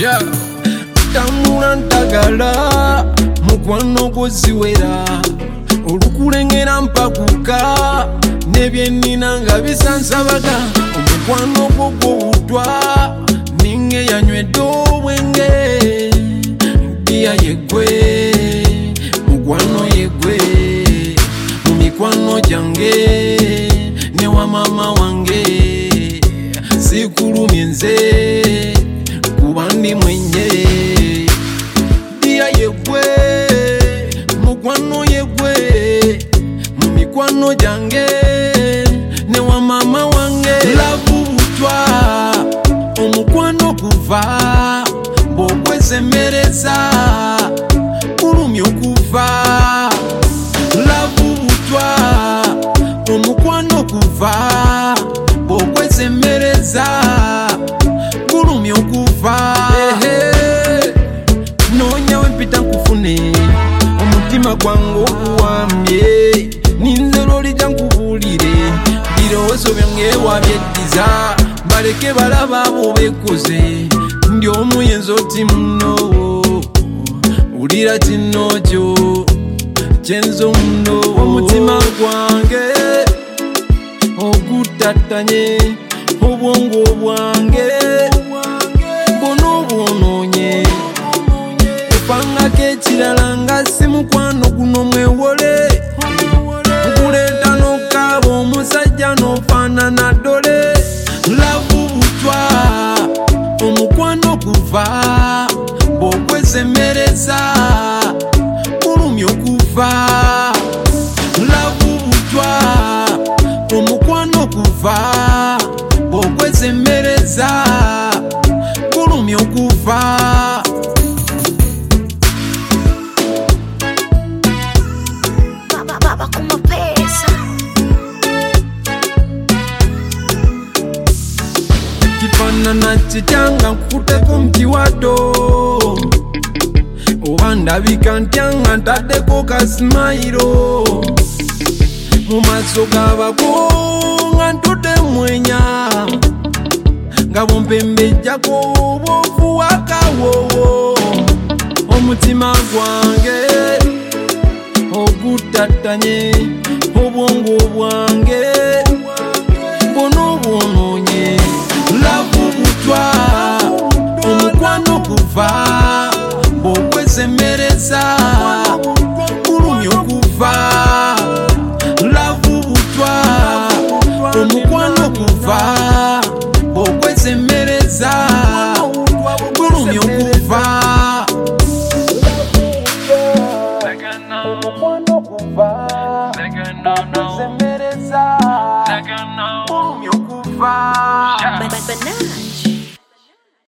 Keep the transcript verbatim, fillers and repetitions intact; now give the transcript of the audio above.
Yeah. Tambula ntagala mukwano goziwera olukulengera mpakuka nebyenina nga bisansabaga omukwano gwo gwobutwa ninge yanywedde obwenge bia yegwe mukwano yegwe mu mikwano gyange ne wa mama wange sikulumye nze kuba ndi mwenye bia yegwe mukwano yegwe mu mikwano gyange ne wa mama wange lavu butwa omukwano kuva bwokwesemereza kulumya okuva lavu butwa omukwano kuva bwokwesemereza kulumya okuva nonya wempita nkufune omutima gwange oguwambye ninze lolija nkubulire birowoozo byange wabyeddiza baleke balaba abo bekoze ndi omuyenzo oti muno ulira kinokyo kyenzo muno omutima gwange ogutatanye obwongo bwange bono bwononye epangako ekirala nga si mukwano guno mwewole nkuleeta n'okaaba omusajja n'ofaanana ddole lavu butwa omukwano kuva bw'okwesemereza kulumya okuva lavu butwa omukwano kuva bw'okwesemereza kulumya okuva kifanana kityanga nkuteko mukiwato oba ndabika ntyanga ntaddeko kasimayiro mu maaso g'abako nga ntudde mwenya nga bumpembejjako bwofuwakawowo omutima gwange ogutatanye obwongo bwange bono bwononye lavu butwa omukwano kuva bw'okwesemereza kulumya okuva lavu butwa omukwano kuva bw'okwesemereza kulumya okuva omukwano kuva bw'okwesemereza kulumya okuva.